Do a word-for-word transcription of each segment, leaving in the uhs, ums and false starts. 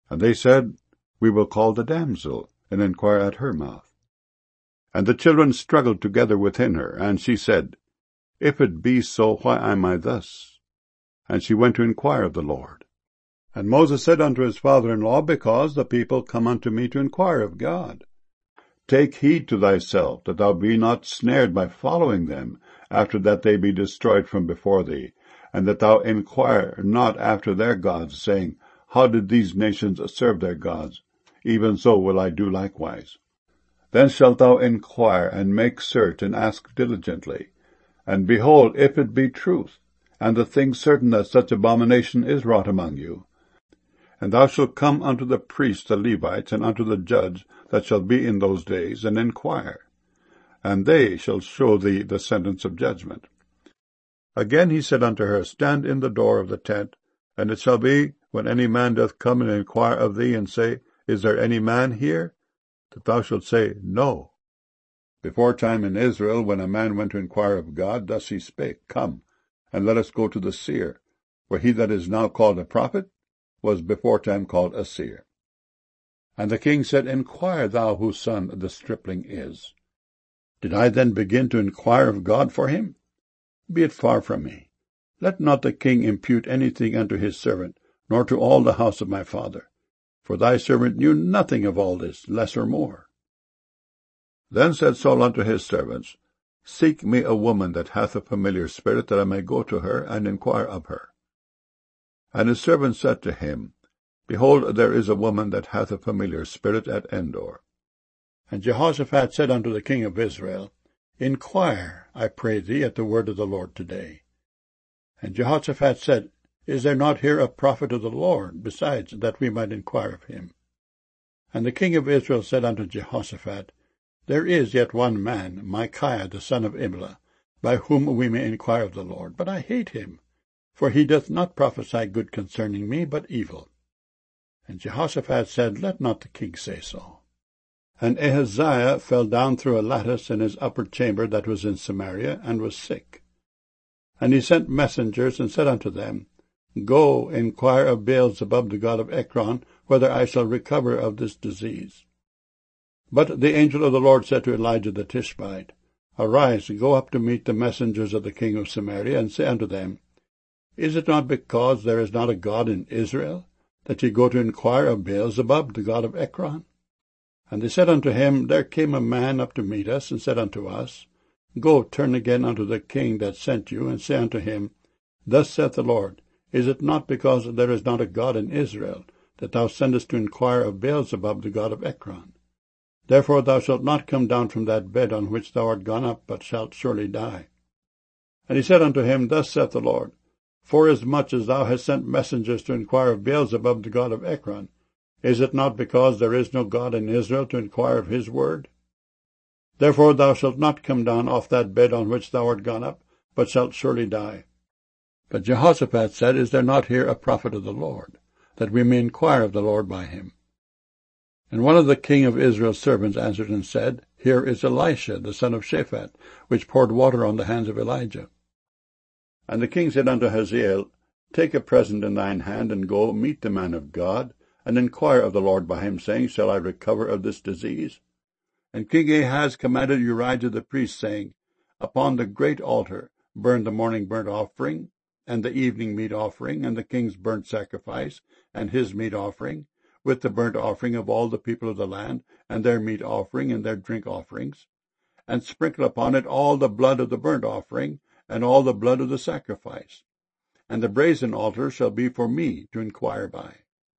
And they said, We will call the damsel, and inquire at her mouth. And the children struggled together within her, and she said, If it be so, why am I thus? And she went to inquire of the Lord. And Moses said unto his father-in-law, Because the people come unto me to inquire of God. Take heed to thyself, that thou be not snared by following them, after that they be destroyed from before thee, and that thou inquire not after their gods, saying, How did these nations serve their gods? Even so will I do likewise. Then shalt thou inquire, and make search, and ask diligently. And behold, if it be truth, and the thing certain that such abomination is wrought among you, and thou shalt come unto the priests the Levites, and unto the judge that shall be in those days, and inquire, and they shall show thee the sentence of judgment. Again he said unto her, Stand in the door of the tent, and it shall be, when any man doth come and inquire of thee, and say, Is there any man here? That thou shalt say, No. Beforetime in Israel, when a man went to inquire of God, thus he spake, Come, and let us go to the seer, for he that is now called a prophet was beforetime called a seer. And the king said, Inquire thou whose son the stripling is. Did I then begin to inquire of God for him? Be it far from me. Let not the king impute anything unto his servant, nor to all the house of my father. For thy servant knew nothing of all this, less or more. Then said Saul unto his servants, Seek me a woman that hath a familiar spirit, that I may go to her, and inquire of her. And his servants said to him, Behold, there is a woman that hath a familiar spirit at Endor. And Jehoshaphat said unto the king of Israel, Inquire, I pray thee, at the word of the Lord today. And Jehoshaphat said, Is there not here a prophet of the Lord, besides that we might inquire of him? And the king of Israel said unto Jehoshaphat, There is yet one man, Micaiah the son of Imlah, by whom we may inquire of the Lord, but I hate him, for he doth not prophesy good concerning me, but evil. And Jehoshaphat said, Let not the king say so. And Ahaziah fell down through a lattice in his upper chamber that was in Samaria, and was sick. And he sent messengers, and said unto them, Go, inquire of Beelzebub the god of Ekron, whether I shall recover of this disease. But the angel of the Lord said to Elijah the Tishbite, Arise, go up to meet the messengers of the king of Samaria, and say unto them, Is it not because there is not a God in Israel, that ye go to inquire of Beelzebub the god of Ekron? And they said unto him, There came a man up to meet us, and said unto us, Go, turn again unto the king that sent you, and say unto him, Thus saith the Lord, Is it not because there is not a God in Israel, that thou sendest to inquire of Beelzebub the god of Ekron? Therefore thou shalt not come down from that bed on which thou art gone up, but shalt surely die. And he said unto him, Thus saith the Lord, Forasmuch as thou hast sent messengers to inquire of Beelzebub the god of Ekron, is it not because there is no God in Israel to inquire of his word? Therefore thou shalt not come down off that bed on which thou art gone up, but shalt surely die. But Jehoshaphat said, Is there not here a prophet of the Lord, that we may inquire of the Lord by him? And one of the king of Israel's servants answered and said, Here is Elisha, the son of Shaphat, which poured water on the hands of Elijah. And the king said unto Hazael, Take a present in thine hand, and go meet the man of God, and inquire of the Lord by him, saying, Shall I recover of this disease? And King Ahaz commanded Urijah the priest, saying, Upon the great altar burn the morning burnt offering, and the evening meat offering, and the king's burnt sacrifice, and his meat offering, with the burnt offering of all the people of the land, and their meat offering, and their drink offerings, and sprinkle upon it all the blood of the burnt offering, and all the blood of the sacrifice. And the brazen altar shall be for me to inquire by.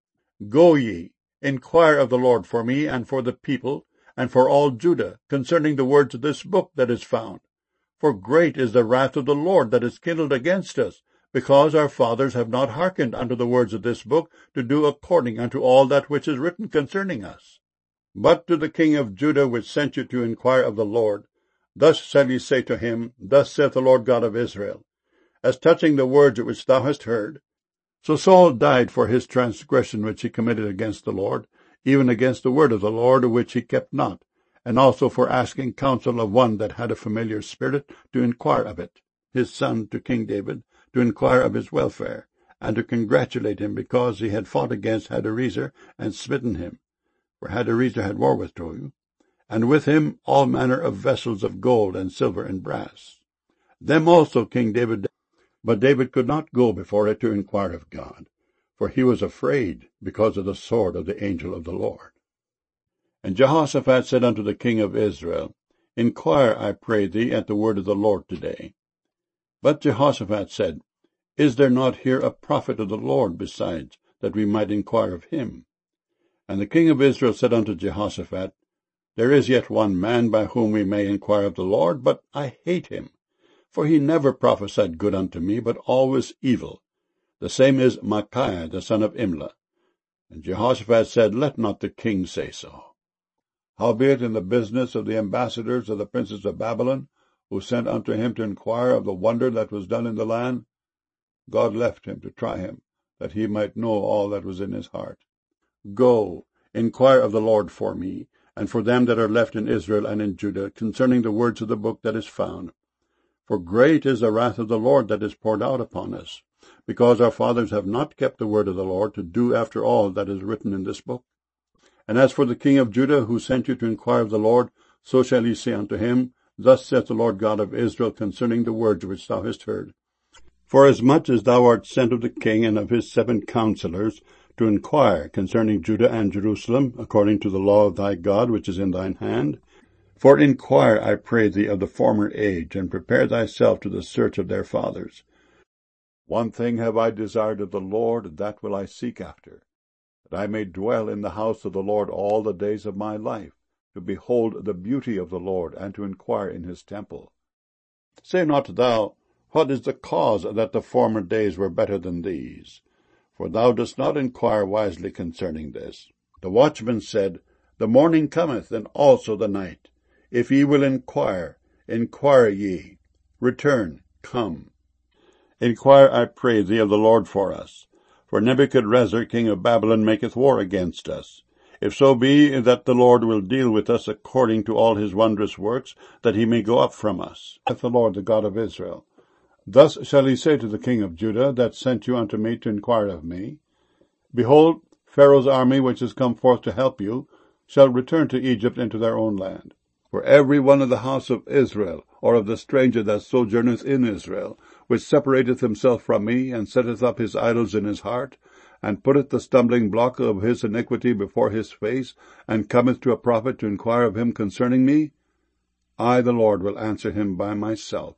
Go ye, inquire of the Lord for me, and for the people, and for all Judah, concerning the words of this book that is found. For great is the wrath of the Lord that is kindled against us, because our fathers have not hearkened unto the words of this book, to do according unto all that which is written concerning us. But to the king of Judah, which sent you to inquire of the Lord, thus shall ye say to him, Thus saith the Lord God of Israel, As touching the words which thou hast heard, so Saul died for his transgression which he committed against the Lord, even against the word of the Lord which he kept not, and also for asking counsel of one that had a familiar spirit to inquire of it, his son to King David, to inquire of his welfare, and to congratulate him because he had fought against Hadarezer and smitten him. For Hadarezer had war with Tohu, and with him all manner of vessels of gold and silver and brass. Them also King David, but David could not go before it to inquire of God, for he was afraid because of the sword of the angel of the Lord. And Jehoshaphat said unto the king of Israel, Inquire, I pray thee, at the word of the Lord today. But Jehoshaphat said, Is there not here a prophet of the Lord besides, that we might inquire of him? And the king of Israel said unto Jehoshaphat, There is yet one man by whom we may inquire of the Lord, but I hate him. For he never prophesied good unto me, but always evil. The same is Micaiah the son of Imlah. And Jehoshaphat said, Let not the king say so. Howbeit in the business of the ambassadors of the princes of Babylon, who sent unto him to inquire of the wonder that was done in the land, God left him to try him, that he might know all that was in his heart. Go, inquire of the Lord for me, and for them that are left in Israel and in Judah, concerning the words of the book that is found. For great is the wrath of the Lord that is poured out upon us, because our fathers have not kept the word of the Lord to do after all that is written in this book. And as for the king of Judah, who sent you to inquire of the Lord, so shall ye say unto him, Thus saith the Lord God of Israel concerning the words which thou hast heard. Forasmuch as thou art sent of the king and of his seven counselors to inquire concerning Judah and Jerusalem, according to the law of thy God which is in thine hand, for inquire, I pray thee, of the former age, and prepare thyself to the search of their fathers. One thing have I desired of the Lord, that will I seek after, that I may dwell in the house of the Lord all the days of my life, to behold the beauty of the Lord, and to inquire in his temple. Say not thou, What is the cause that the former days were better than these? For thou dost not inquire wisely concerning this. The watchman said, The morning cometh, and also the night. If ye will inquire, inquire ye. Return, come. Inquire, I pray thee, of the Lord for us. For Nebuchadrezzar king of Babylon maketh war against us. If so be that the Lord will deal with us according to all his wondrous works, that he may go up from us, saith the Lord, the God of Israel. Thus shall he say to the king of Judah, that sent you unto me to inquire of me, Behold, Pharaoh's army, which is come forth to help you, shall return to Egypt into their own land. For every one of the house of Israel, or of the stranger that sojourneth in Israel, which separateth himself from me, and setteth up his idols in his heart, and putteth the stumbling block of his iniquity before his face, and cometh to a prophet to inquire of him concerning me, I the Lord will answer him by myself.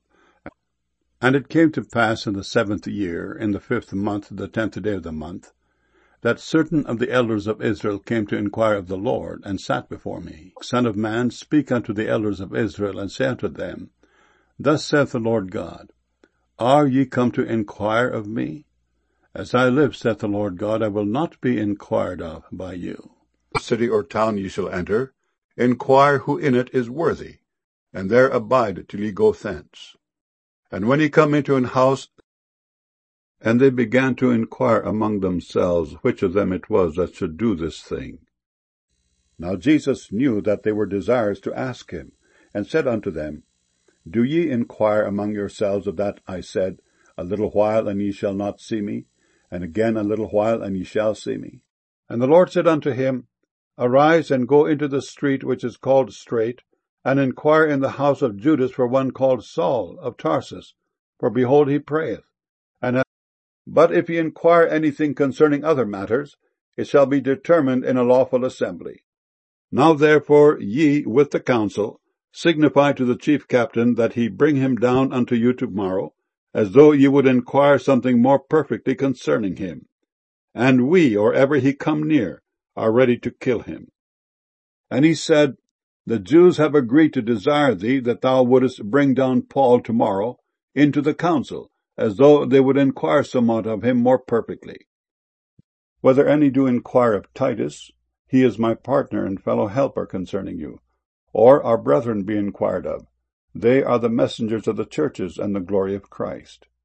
And it came to pass in the seventh year, in the fifth month, the tenth day of the month, that certain of the elders of Israel came to inquire of the Lord, and sat before me. Son of man, speak unto the elders of Israel, and say unto them, Thus saith the Lord God, Are ye come to inquire of me? As I live, saith the Lord God, I will not be inquired of by you. The city or town ye shall enter, inquire who in it is worthy, and there abide till ye go thence. And when ye come into an house, and they began to inquire among themselves which of them it was that should do this thing. Now Jesus knew that they were desirous to ask him, and said unto them, Do ye inquire among yourselves of that I said, A little while, and ye shall not see me, and again a little while, and ye shall see me? And the Lord said unto him, Arise, and go into the street which is called Straight, and inquire in the house of Judas for one called Saul of Tarsus, for behold, he prayeth. And But if ye inquire anything concerning other matters, it shall be determined in a lawful assembly. Now therefore ye with the council signify to the chief captain that he bring him down unto you tomorrow, as though ye would inquire something more perfectly concerning him. And we, or ever he come near, are ready to kill him. And he said, The Jews have agreed to desire thee that thou wouldest bring down Paul tomorrow into the council, as though they would inquire somewhat of him more perfectly. Whether any do inquire of Titus, he is my partner and fellow helper concerning you, or our brethren be inquired of, they are the messengers of the churches and the glory of Christ.